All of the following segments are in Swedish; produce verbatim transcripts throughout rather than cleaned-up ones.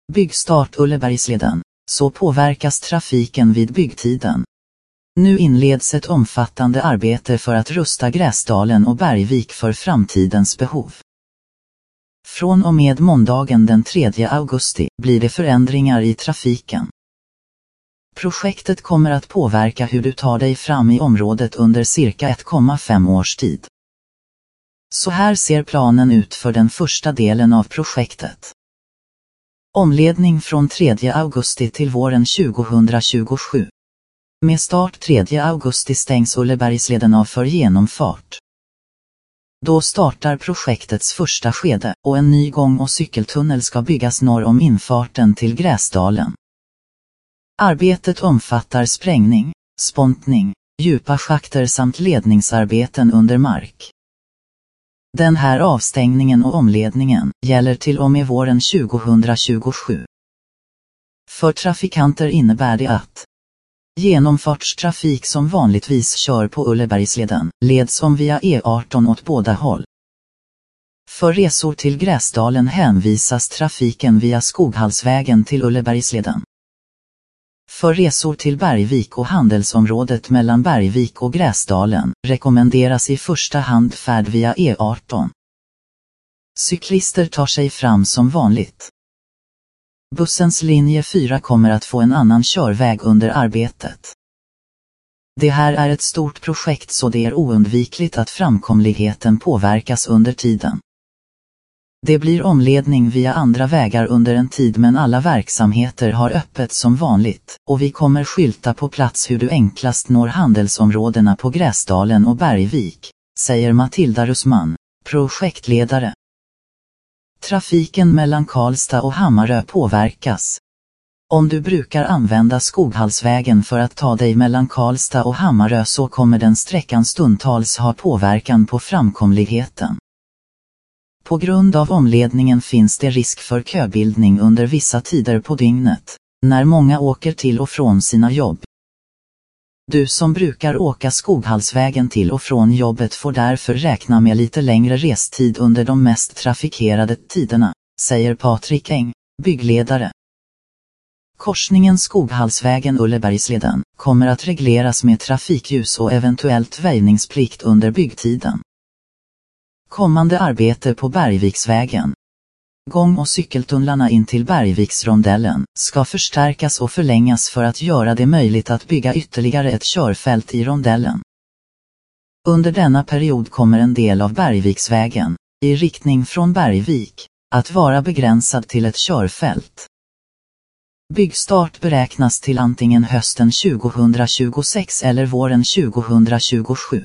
Byggstart Ullebergsleden. Så påverkas trafiken vid byggtiden. Nu inleds ett omfattande arbete för att rusta Gräsdalen och Bergvik för framtidens behov. Från och med måndagen den tredje augusti blir det förändringar i trafiken. Projektet kommer att påverka hur du tar dig fram i området under cirka ett komma fem års tid. Så här ser planen ut för den första delen av projektet. Omledning från tredje augusti till våren tjugohundratjugosju. Med start tredje augusti stängs Ullebergsleden av för genomfart. Då startar projektets första skede och en ny gång- och cykeltunnel ska byggas norr om infarten till Gräsdalen. Arbetet omfattar sprängning, spontning, djupa schakter samt ledningsarbeten under mark. Den här avstängningen och omledningen gäller till och med våren tjugohundratjugosju. För trafikanter innebär det att genomfartstrafik som vanligtvis kör på Ullebergsleden leds om via E arton åt båda håll. För resor till Gräsdalen hänvisas trafiken via Skoghallsvägen till Ullebergsleden. För resor till Bergvik och handelsområdet mellan Bergvik och Gräsdalen rekommenderas i första hand färd via E arton. Cyklister tar sig fram som vanligt. Bussens linje fyra kommer att få en annan körväg under arbetet. Det här är ett stort projekt så det är oundvikligt att framkomligheten påverkas under tiden. Det blir omledning via andra vägar under en tid men alla verksamheter har öppet som vanligt och vi kommer skylta på plats hur du enklast når handelsområdena på Gräsdalen och Bergvik, säger Matilda Russman, projektledare. Trafiken mellan Karlstad och Hammarö påverkas. Om du brukar använda Skoghallsvägen för att ta dig mellan Karlstad och Hammarö så kommer den sträckan stundtals ha påverkan på framkomligheten. På grund av omledningen finns det risk för köbildning under vissa tider på dygnet, när många åker till och från sina jobb. Du som brukar åka Skoghallsvägen till och från jobbet får därför räkna med lite längre restid under de mest trafikerade tiderna, säger Patrik Eng, byggledare. Korsningen Skoghallsvägen-Ullebergsleden kommer att regleras med trafikljus och eventuellt väjningsplikt under byggtiden. Kommande arbete på Bergviksvägen. Gång- och cykeltunnlarna in till Bergviksrondellen ska förstärkas och förlängas för att göra det möjligt att bygga ytterligare ett körfält i rondellen. Under denna period kommer en del av Bergviksvägen, i riktning från Bergvik, att vara begränsad till ett körfält. Byggstart beräknas till antingen hösten tjugohundratjugosex eller våren tjugohundratjugosju.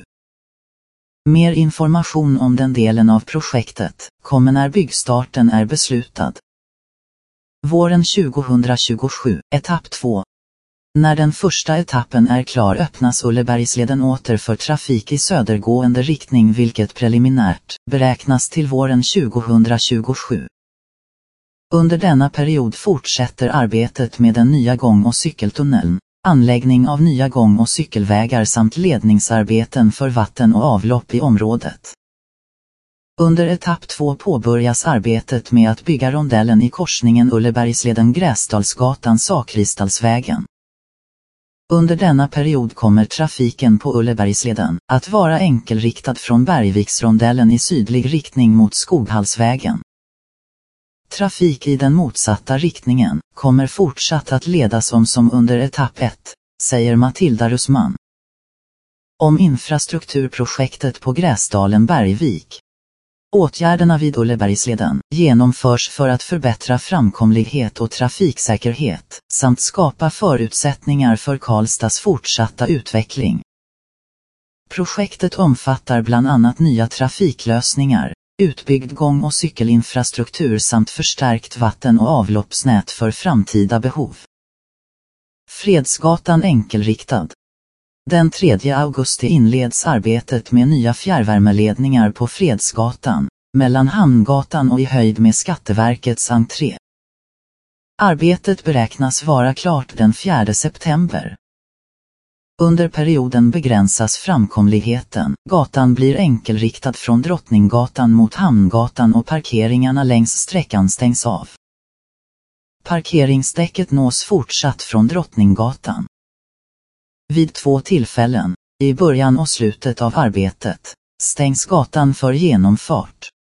Mer information om den delen av projektet kommer när byggstarten är beslutad. Våren tjugohundratjugosju, etapp två. När den första etappen är klar öppnas Ullebergsleden åter för trafik i södergående riktning vilket preliminärt beräknas till våren tjugohundratjugosju. Under denna period fortsätter arbetet med den nya gång- och cykeltunneln, anläggning av nya gång- och cykelvägar samt ledningsarbeten för vatten och avlopp i området. Under etapp två påbörjas arbetet med att bygga rondellen i korsningen Ullebergsleden-Gräsdalsgatan-Sakristalsvägen. Under denna period kommer trafiken på Ullebergsleden att vara enkelriktad från Bergviksrondellen i sydlig riktning mot Skoghallsvägen. Trafik i den motsatta riktningen kommer fortsatt att ledas om som under etapp ett, säger Matilda Russman. Om infrastrukturprojektet på Gräsdalen Bergvik. Åtgärderna vid Ullebergsleden genomförs för att förbättra framkomlighet och trafiksäkerhet samt skapa förutsättningar för Karlstads fortsatta utveckling. Projektet omfattar bland annat nya trafiklösningar, utbyggd gång- och cykelinfrastruktur samt förstärkt vatten- och avloppsnät för framtida behov. Fredsgatan enkelriktad. Den tredje augusti inleds arbetet med nya fjärrvärmeledningar på Fredsgatan, mellan Hamngatan och i höjd med Skatteverkets entré. Arbetet beräknas vara klart den fjärde september. Under perioden begränsas framkomligheten. Gatan blir enkelriktad från Drottninggatan mot Hamngatan och parkeringarna längs sträckan stängs av. Parkeringsdäcket nås fortsatt från Drottninggatan. Vid två tillfällen, i början och slutet av arbetet, stängs gatan för genomfart.